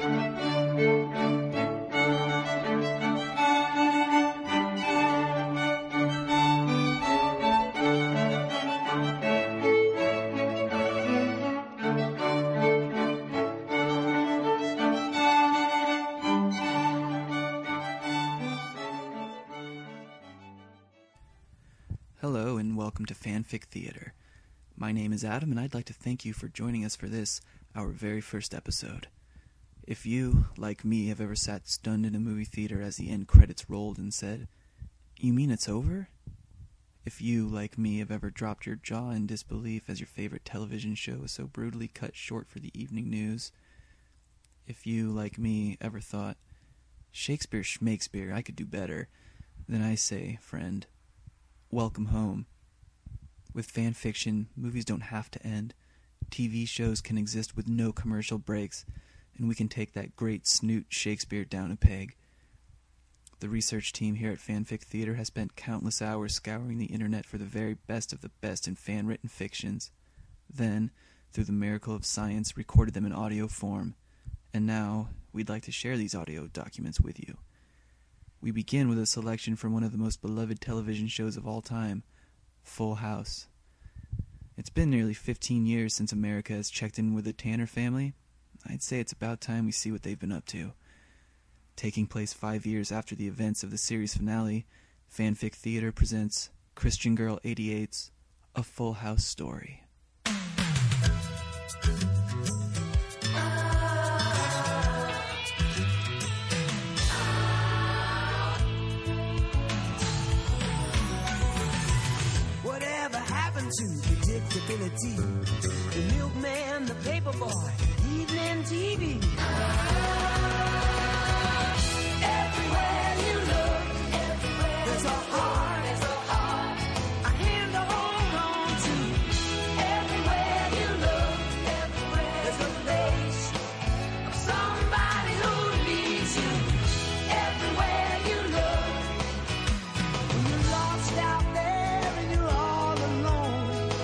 Hello and welcome to Fanfic Theater. My name is Adam and I'd like to thank you for joining us for this, our very first episode. If you, like me, have ever sat stunned in a movie theater as the end credits rolled and said, "You mean it's over?" If you, like me, have ever dropped your jaw in disbelief as your favorite television show was so brutally cut short for the evening news. If you, like me, ever thought, "Shakespeare schmakespeare, I could do better," then I say, friend, welcome home. With fan fiction, movies don't have to end. TV shows can exist with no commercial breaks, and we can take that great snoot Shakespeare down a peg. The research team here at Fanfic Theater has spent countless hours scouring the internet for the very best of the best in fan-written fictions. Then, through the miracle of science, recorded them in audio form. And now, we'd like to share these audio documents with you. We begin with a selection from one of the most beloved television shows of all time, Full House. It's been nearly 15 years since America has checked in with the Tanner family. I'd say it's about time we see what they've been up to. Taking place 5 years after the events of the series finale, Fanfic Theater presents Christian Girl 88's A Full House Story. To predictability, the milkman, the paperboy, evening TV. Everywhere you look, there's a heart, a hand to hold on to. Everywhere you look, there's a face of somebody who needs you. Everywhere you look, when you're lost out there and you're all alone.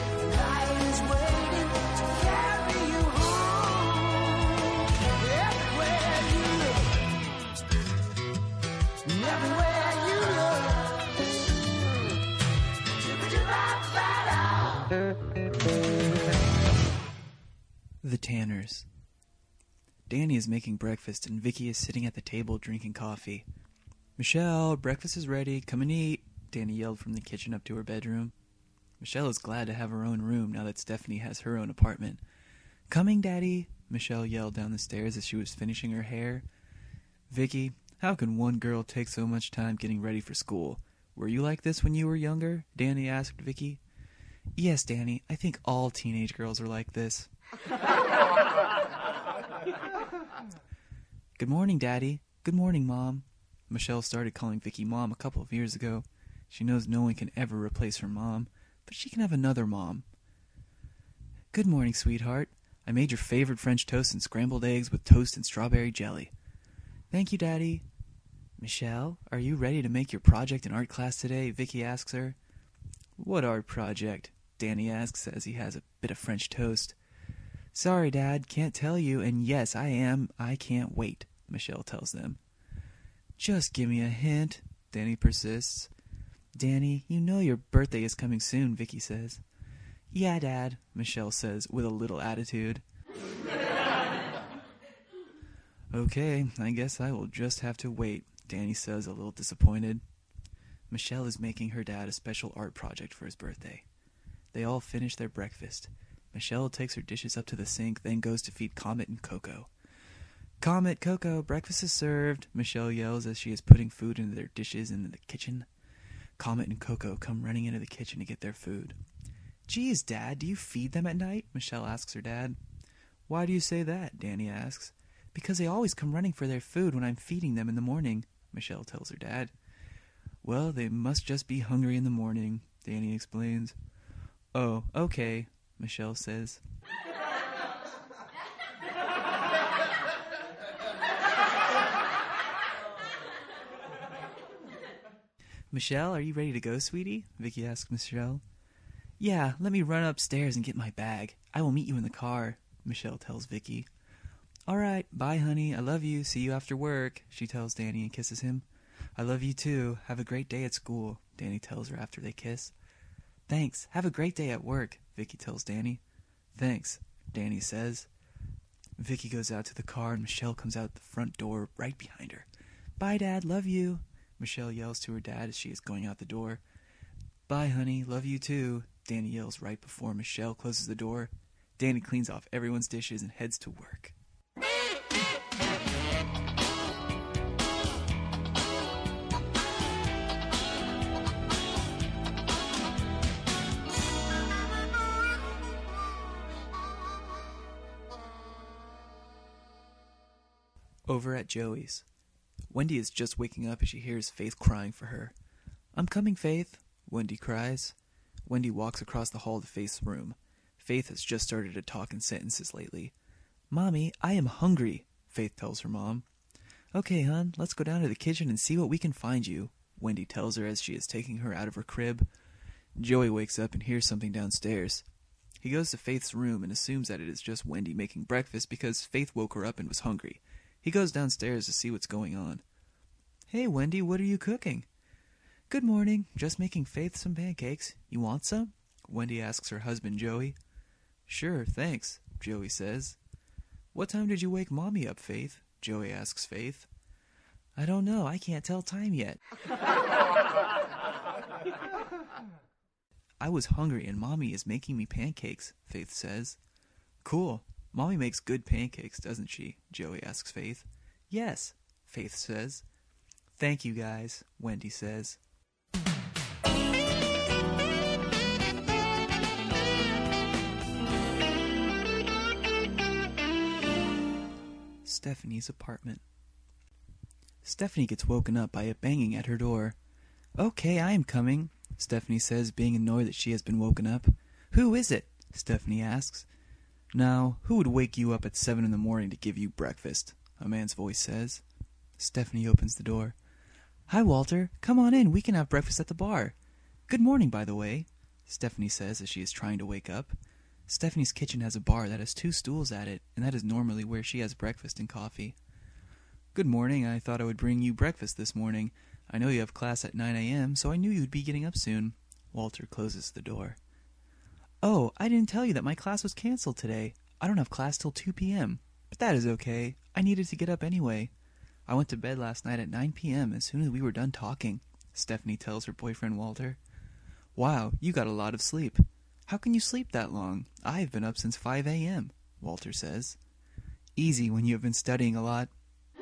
The Tanners. Danny is making breakfast and Vicky is sitting at the table drinking coffee. "Michelle, breakfast is ready. Come and eat," Danny yelled from the kitchen up to her bedroom. Michelle is glad to have her own room now that Stephanie has her own apartment. "Coming, Daddy," Michelle yelled down the stairs as she was finishing her hair. "Vicky, how can one girl take so much time getting ready for school? Were you like this when you were younger?" Danny asked Vicky. "Yes, Danny, I think all teenage girls are like this." "Good morning, Daddy. Good morning, Mom." Michelle started calling Vicky Mom a couple of years ago. She knows no one can ever replace her mom, but she can have another mom. "Good morning, sweetheart. I made your favorite French toast and scrambled eggs with toast and strawberry jelly." "Thank you, Daddy." "Michelle, are you ready to make your project in art class today?" Vicky asks her. "What art project?" Danny asks as he has a bit of French toast. "Sorry, Dad, can't tell you, and yes, I am. I can't wait," Michelle tells them. "Just give me a hint," Danny persists. "Danny, you know your birthday is coming soon," Vicky says. "Yeah, Dad," Michelle says with a little attitude. "Okay, I guess I will just have to wait," Danny says, a little disappointed. Michelle is making her dad a special art project for his birthday. They all finish their breakfast. Michelle takes her dishes up to the sink, then goes to feed Comet and Coco. "Comet, Coco, breakfast is served," Michelle yells as she is putting food into their dishes in the kitchen. Comet and Coco come running into the kitchen to get their food. "Geez, Dad, do you feed them at night?" Michelle asks her dad. "Why do you say that?" Danny asks. "Because they always come running for their food when I'm feeding them in the morning," Michelle tells her dad. "Well, they must just be hungry in the morning," Danny explains. "Oh, okay," Michelle says. "Michelle, are you ready to go, sweetie?" Vicky asks Michelle. "Yeah, let me run upstairs and get my bag. I will meet you in the car," Michelle tells Vicky. All right, bye, honey. I love you. See you after work, she tells Danny and kisses him. I love you too. Have a great day at school, Danny tells her after they kiss. Thanks. Have a great day at work, Vicky tells Danny. Thanks, Danny says. Vicky goes out to the car and Michelle comes out the front door right behind her. Bye, Dad. Love you, Michelle yells to her dad as she is going out the door. Bye, honey. Love you too, Danny yells right before Michelle closes the door. Danny cleans off everyone's dishes and heads to work. Over at Joey's. Wendy is just waking up as she hears Faith crying for her. I'm coming, Faith, Wendy cries. Wendy walks across the hall to Faith's room. Faith has just started to talk in sentences lately. Mommy, I am hungry, Faith tells her mom. Okay, hon, let's go down to the kitchen and see what we can find you, Wendy tells her as she is taking her out of her crib. Joey wakes up and hears something downstairs. He goes to Faith's room and assumes that it is just Wendy making breakfast because Faith woke her up and was hungry. He goes downstairs to see what's going on. Hey, Wendy, what are you cooking? Good morning. Just making Faith some pancakes. You want some? Wendy asks her husband, Joey. Sure, thanks, Joey says. What time did you wake Mommy up, Faith? Joey asks Faith. I don't know. I can't tell time yet. I was hungry and Mommy is making me pancakes, Faith says. Cool. Mommy makes good pancakes, doesn't she? Joey asks Faith. Yes, Faith says. Thank you, guys, Wendy says. Stephanie's apartment. Stephanie gets woken up by a banging at her door. Okay, I am coming, Stephanie says, being annoyed that she has been woken up. Who is it? Stephanie asks. Now, who would wake you up at 7 in the morning to give you breakfast? A man's voice says. Stephanie opens the door. Hi, Walter. Come on in. We can have breakfast at the bar. Good morning, by the way, Stephanie says as she is trying to wake up. Stephanie's kitchen has a bar that has 2 stools at it, and that is normally where she has breakfast and coffee. Good morning. I thought I would bring you breakfast this morning. I know you have class at 9 a.m., so I knew you'd be getting up soon. Walter closes the door. Oh, I didn't tell you that my class was canceled today. I don't have class till 2 p.m., but that is okay. I needed to get up anyway. I went to bed last night at 9 p.m. as soon as we were done talking, Stephanie tells her boyfriend Walter. Wow, you got a lot of sleep. How can you sleep that long? I have been up since 5 a.m., Walter says. Easy when you have been studying a lot.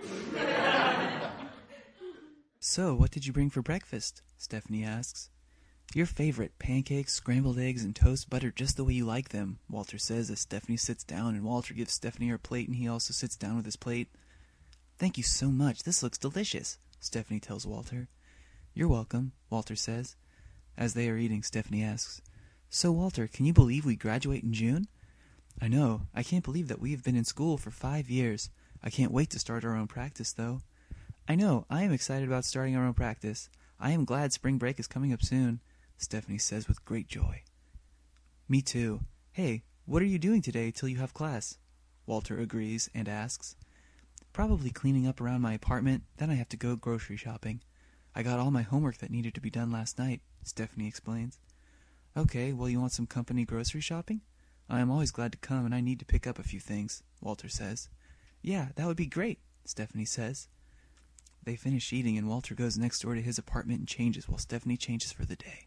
So, what did you bring for breakfast? Stephanie asks. Your favorite, pancakes, scrambled eggs, and toast buttered just the way you like them, Walter says as Stephanie sits down and Walter gives Stephanie her plate and he also sits down with his plate. Thank you so much. This looks delicious, Stephanie tells Walter. You're welcome, Walter says. As they are eating, Stephanie asks, So, Walter, can you believe we graduate in June? I know. I can't believe that we have been in school for 5 years. I can't wait to start our own practice, though. I know. I am excited about starting our own practice. I am glad spring break is coming up soon, Stephanie says with great joy. Me too. Hey, what are you doing today till you have class? Walter agrees and asks. Probably cleaning up around my apartment, then I have to go grocery shopping. I got all my homework that needed to be done last night, Stephanie explains. Okay, well, you want some company grocery shopping? I am always glad to come and I need to pick up a few things, Walter says. Yeah, that would be great, Stephanie says. They finish eating and Walter goes next door to his apartment and changes while Stephanie changes for the day.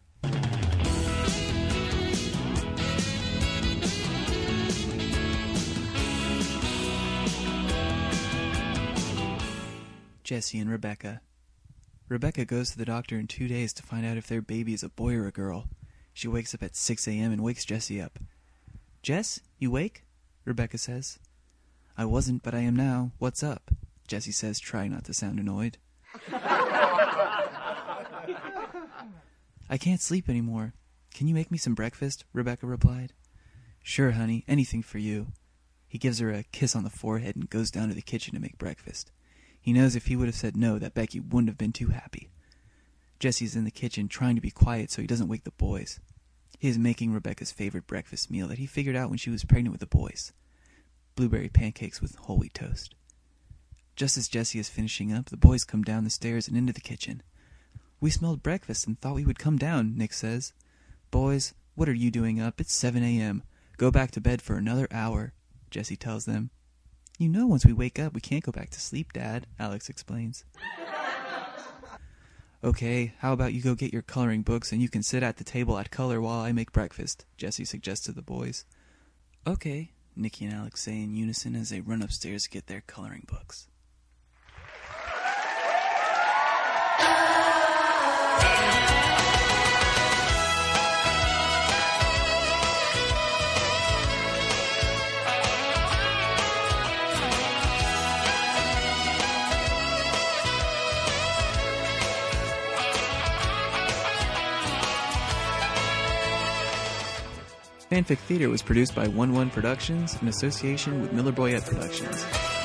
Jesse and Rebecca. Rebecca goes to the doctor in 2 days to find out if their baby is a boy or a girl. She wakes up at 6 a.m. and wakes Jesse up. Jess, you wake? Rebecca says. I wasn't, but I am now. What's up? Jesse says, trying not to sound annoyed. I can't sleep anymore. Can you make me some breakfast? Rebecca replied. Sure, honey, anything for you. He gives her a kiss on the forehead and goes down to the kitchen to make breakfast. He knows if he would have said no, that Becky wouldn't have been too happy. Jesse's in the kitchen trying to be quiet so he doesn't wake the boys. He is making Rebecca's favorite breakfast meal that he figured out when she was pregnant with the boys. blueberry pancakes with whole wheat toast. Just as Jessie is finishing up, the boys come down the stairs and into the kitchen. "We smelled breakfast and thought we would come down," Nick says. "Boys, what are you doing up? It's 7 a.m. Go back to bed for another hour," Jessie tells them. "You know once we wake up, we can't go back to sleep, Dad," Alex explains. "Okay, how about you go get your coloring books and you can sit at the table at color while I make breakfast," Jessie suggests to the boys. "Okay," Nicky and Alex say in unison as they run upstairs to get their coloring books. Fanfic Theater was produced by 1-1 Productions in association with Miller Boyette Productions.